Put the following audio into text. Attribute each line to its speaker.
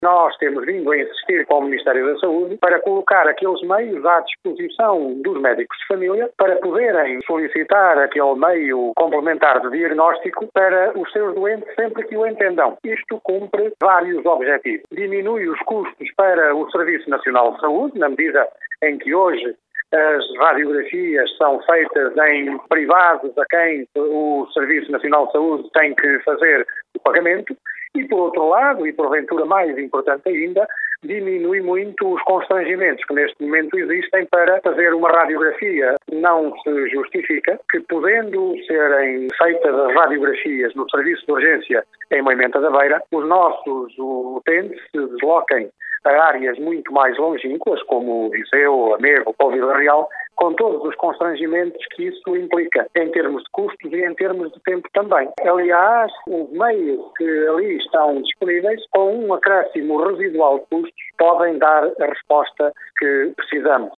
Speaker 1: Nós temos vindo a insistir com o Ministério da Saúde para colocar aqueles meios à disposição dos médicos de família para poderem solicitar aquele meio complementar de diagnóstico para os seus doentes sempre que o entendam. Isto cumpre vários objetivos. Diminui os custos para o Serviço Nacional de Saúde, na medida em que hoje as radiografias são feitas em privados a quem o Serviço Nacional de Saúde tem que fazer o pagamento e, por outro lado, e porventura mais importante ainda, diminui muito os constrangimentos que neste momento existem para fazer uma radiografia. Não se justifica que, podendo serem feitas as radiografias no serviço de urgência em Moimenta da Beira, os nossos utentes se desloquem a áreas muito mais longínquas, como Viseu, Lamego ou Vila Real, com todos os constrangimentos que isso implica, em termos de custos e em termos de tempo também. Aliás, os meios que ali estão disponíveis, com um acréscimo residual de custos, podem dar a resposta que precisamos.